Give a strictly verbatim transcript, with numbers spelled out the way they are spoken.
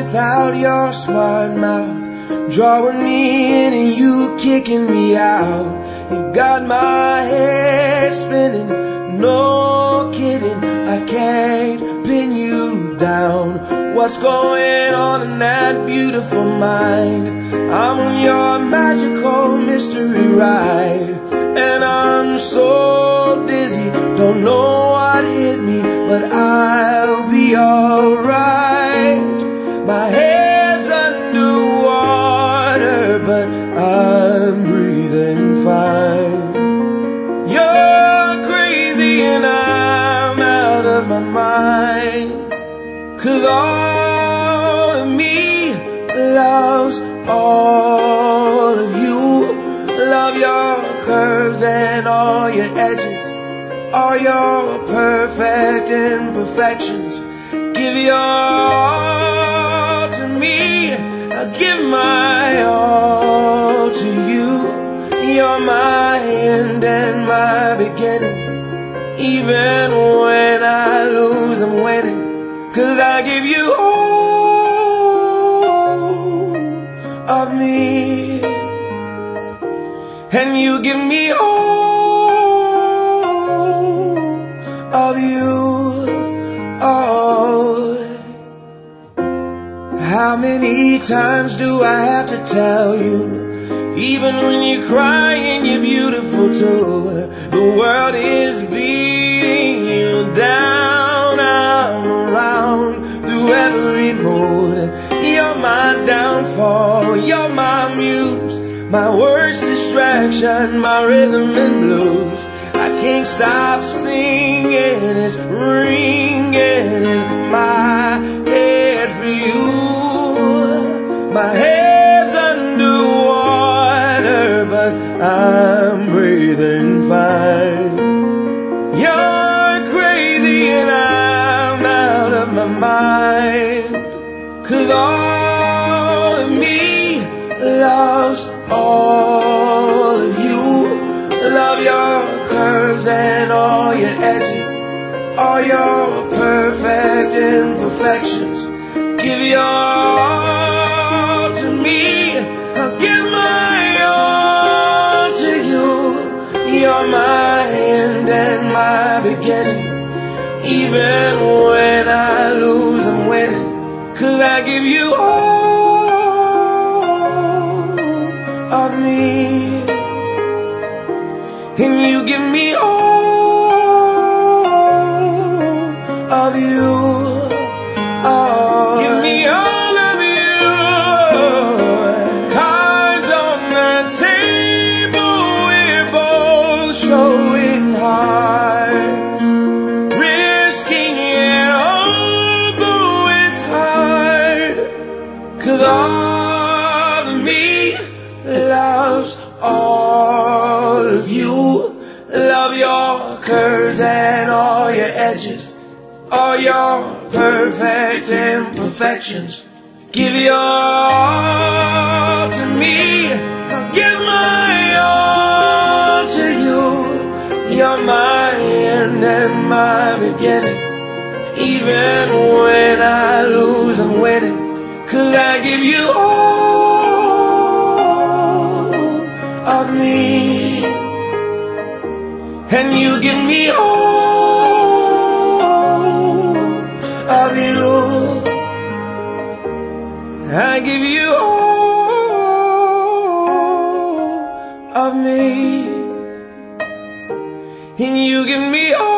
without your smart mouth, drawing me in and you kicking me out. You got my head spinning, no kidding, I can't pin you down. What's going on in that beautiful mind? I'm on your magical mystery ride, and I'm so dizzy, don't know what hit me, but I'll be alright. My head's underwater, but I'm breathing fine. You're crazy and I'm out of my mind, 'cause all of me loves all of you. Love your curves and all your edges, all your perfect imperfections. Give your all to me, I'll give my all to you. You're my end and my beginning. Even when I lose, I'm winning, 'cause I give you all of me, and you give me all of you. Oh, how many times do I have to tell you, even when you're crying, you're beautiful too. The world is beating you down, I'm around through every mood. You're my downfall, you're my muse, my worst distraction, my rhythm and blues. I can't stop singing, it's ringing in my head for you. My head's underwater, but I'm breathing fine. You're crazy and I'm out of my mind, 'cause all of me loves all of you. Love your curves and all your edges, all your perfect imperfections. Give your all to me, I'll give my all to you. You're my end and my beginning. Even when I lose, I'm winning, 'cause I give you all of me, and you give me all of you. Oh, give me all of you. Cards on the table, we're both showing hearts, risking it although it's hard, 'cause all of me loves all of you. Love your curves and all your edges, all your perfect imperfections. Give your all to me, I'll give my all to you. You're my end and my beginning. Even when I lose, I'm winning, 'cause I give you all of me, and you give me all of you. I give you all of me, and you give me all